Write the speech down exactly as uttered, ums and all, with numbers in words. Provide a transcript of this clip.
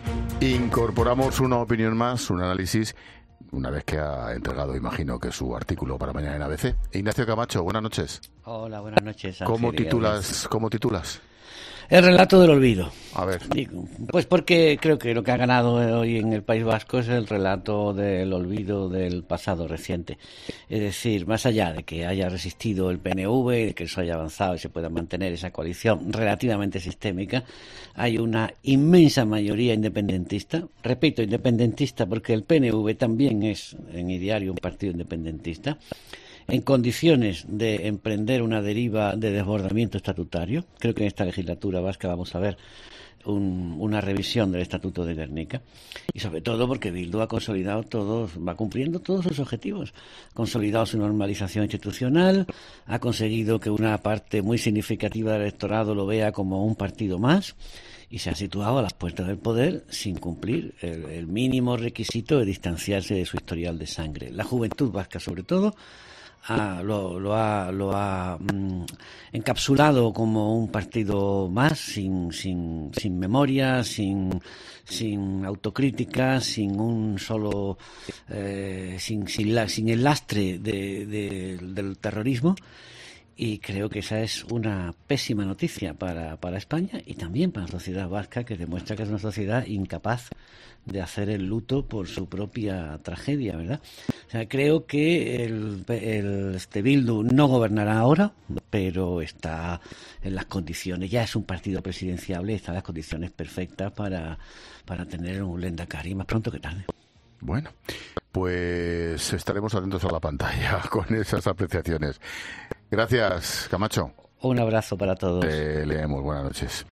Incorporamos una opinión más, un análisis, una vez que ha entregado, imagino, que su artículo para mañana en A B C. Ignacio Camacho, buenas noches. Hola, buenas noches. ¿Cómo titulas, ¿Cómo titulas? El relato del olvido. A ver. Pues porque creo que lo que ha ganado hoy en el País Vasco es el relato del olvido del pasado reciente. Es decir, más allá de que haya resistido el P N V, de que eso haya avanzado y se pueda mantener esa coalición relativamente sistémica, hay una inmensa mayoría independentista. Repito, independentista porque el P N V también es en ideario un partido independentista, en condiciones de emprender una deriva de desbordamiento estatutario. Creo que en esta legislatura vasca vamos a ver un, una revisión del Estatuto de Gernika, y sobre todo porque Bildu ha consolidado todos, va cumpliendo todos sus objetivos, ha consolidado su normalización institucional, ha conseguido que una parte muy significativa del electorado lo vea como un partido más, y se ha situado a las puertas del poder sin cumplir el, el mínimo requisito de distanciarse de su historial de sangre. La juventud vasca, sobre todo, Ah, lo, lo ha, lo ha mm, encapsulado como un partido más, sin, sin, sin memoria, sin, sin autocrítica, sin un solo, eh, sin, sin, la, sin el lastre de, de, del terrorismo. Y creo que esa es una pésima noticia para, para España y también para la sociedad vasca, que demuestra que es una sociedad incapaz de hacer el luto por su propia tragedia, ¿verdad? O sea, creo que el, el este Bildu no gobernará ahora, pero está en las condiciones, ya es un partido presidenciable, está en las condiciones perfectas para, para tener un Lehendakari más pronto que tarde. Bueno, pues estaremos atentos a la pantalla con esas apreciaciones. Gracias, Camacho. Un abrazo para todos. Te leemos. Buenas noches.